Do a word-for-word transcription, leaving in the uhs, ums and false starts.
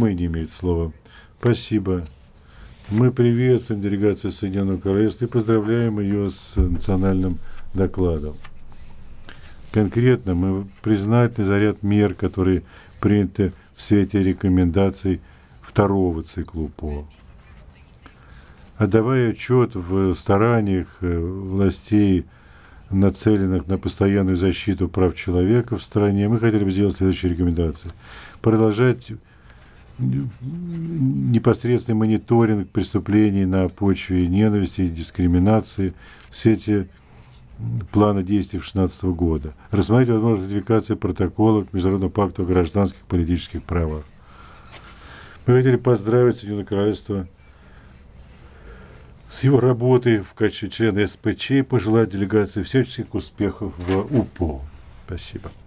Румыния имеет слово. Спасибо. Мы приветствуем делегацию Соединенного Королевства и поздравляем ее с национальным докладом. Конкретно мы признательны за ряд мер, которые приняты в свете рекомендаций второго цикла УПО. Отдавая отчет в стараниях властей, нацеленных на постоянную защиту прав человека в стране, мы хотели бы сделать следующие рекомендации. Продолжать непосредственный мониторинг преступлений на почве ненависти и дискриминации в свете плана действий две тысячи шестнадцатого года. Рассмотреть возможность ратификации протокола к Международному пакту о гражданских и политических правах. Мы хотели поздравить Соединенное Королевство с его работой в качестве члена СПЧ и пожелать делегации всяческих успехов в УПО. Спасибо.